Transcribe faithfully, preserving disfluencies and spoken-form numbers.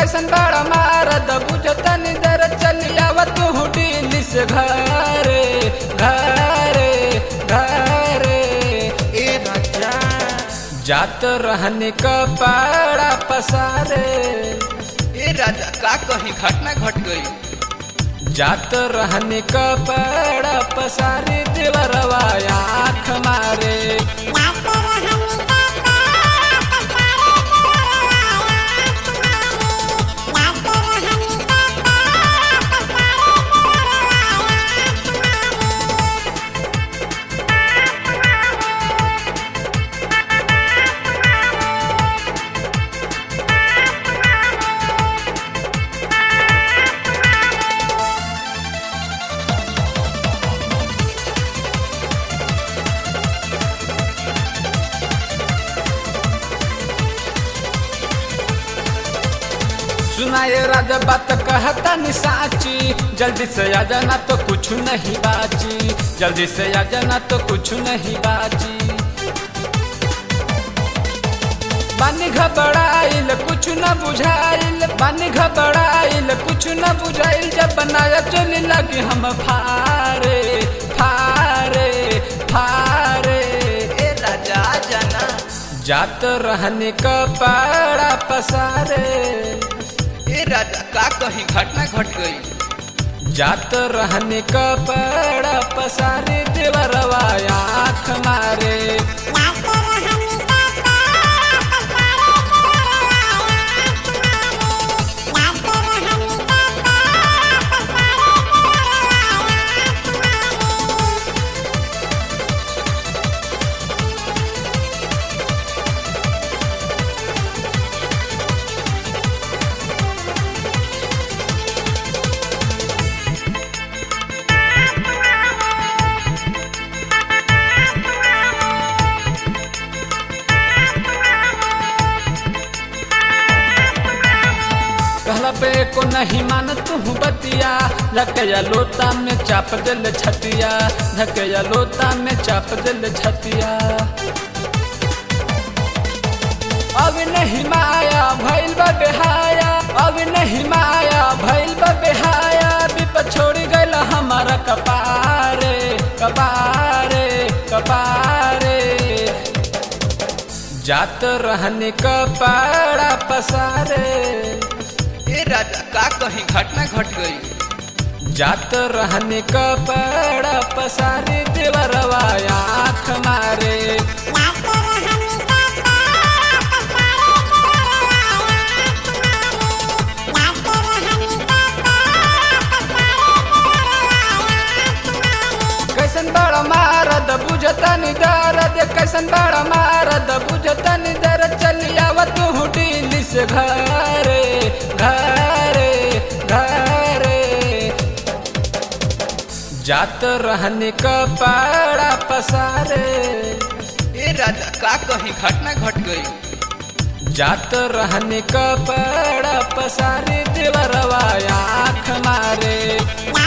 कैसन बड़ा मारद बुझतनी दर चलियावा तू दिल्ली से घरे घरे घरे ए राजा जात रहने कपड़ा पसारे ए राजा का कहीं घटना घट गई। जात रहने कपड़ा पसारे देवरवा आँख मारे सुनाए राजा बात कहता नि साची जल्दी से आ जाना तो कुछ नहीं बाची जल्दी से आ जाना तो कुछ नहीं बाची पानी घबराइल कुछ न बुझाइल पानी घबराइल कुछ न बुझाइल जब बनाया चोली लगी हम फारे फारे फारे ए राजा जाना जात रहने कपड़ा पसारे ए राजा का कहीं घटना घट गई। जात रहने कपड़ा पसारे देवरवा आँख मारे कहला पे को नहीं मान तू बतिया धकया लोता में चाप दिल छतिया धकया लोता में चाप दिल छतिया अब नहीं माया भइल बा बेहाया अब नहीं माया भइल बा बेहाया विपद छोड़ी गइल हमारा कपारे कपारे कपारे जात रहने कपड़ा पसारे ए राजा का कहीं घटना घट गई। जात रहने कपड़ा पसारे देवरवा आँख मारे कैसन बड़ा मारद बुझतनी दर्द कैसन बड़ा मारद बुझतनी दर्द चलियावा तू दिल्ली से घरे घरे घरे जात रहने कपड़ा पसारे ए राजा का कहीं घटना घट गई। जात रहने कपड़ा पसारे देवरवा आँख मारे